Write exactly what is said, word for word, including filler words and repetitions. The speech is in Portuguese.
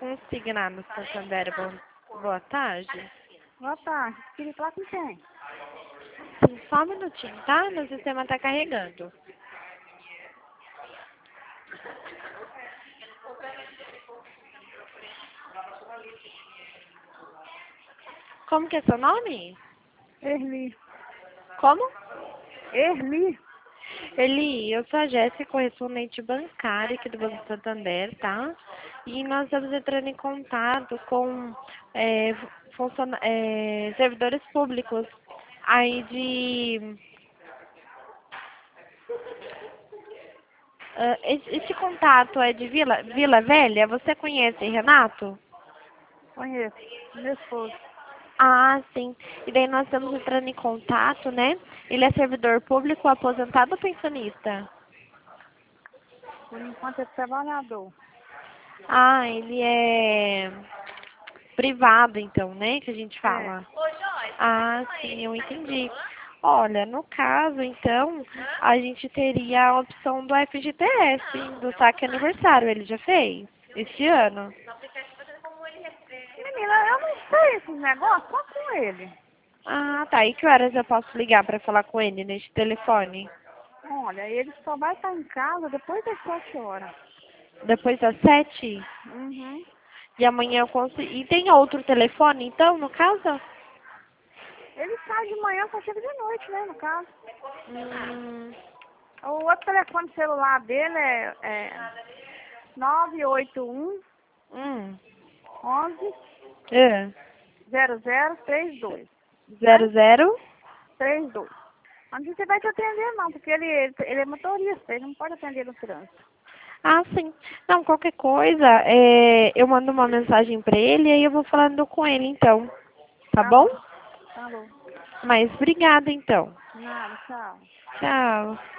Signado Santander, bom, boa tarde. Boa tarde. Queria falar com quem? Sim, só um minutinho, tá? Meu sistema tá carregando. Como que é seu nome? Erli. Como? Erli? Eli, eu sou a Jéssica, correspondente bancária aqui do Banco Santander, tá? E nós estamos entrando em contato com é, funciona- é, servidores públicos aí de... ah, esse, esse contato é de Vila, Vila Velha? Você conhece Renato? Conheço. Meu esposo. Ah, sim. E daí nós estamos entrando em contato, né? Ele é servidor público, aposentado ou pensionista? Por enquanto é trabalhador. Ah, ele é privado, então, né? Que a gente É. fala. Ah, sim, eu entendi. Olha, no caso, então, a gente teria a opção do F G T S, do saque aniversário. Ele já fez? Este ano? Menina, eu não sei esses negócios, só com ele. Ah, tá. E que horas eu posso ligar para falar com ele neste telefone? Olha, ele só vai estar em casa depois das sete horas. Depois das sete? Uhum. E amanhã eu consigo... E tem outro telefone, então, no caso? Ele sai de manhã, só chega de noite, né, no caso. Hum, O outro telefone celular dele é, é nove oito um, hum. onze, É. zero zero três dois. Zero, zero? três dois. Onde você vai te atender, não, porque ele, ele, ele é motorista, ele não pode atender no trânsito. Ah, sim. Não, qualquer coisa, é, eu mando uma mensagem pra ele e aí eu vou falando com ele, então. Tá Tá bom? bom. Tá bom. Mas obrigada, então. Nada, tchau. Tchau.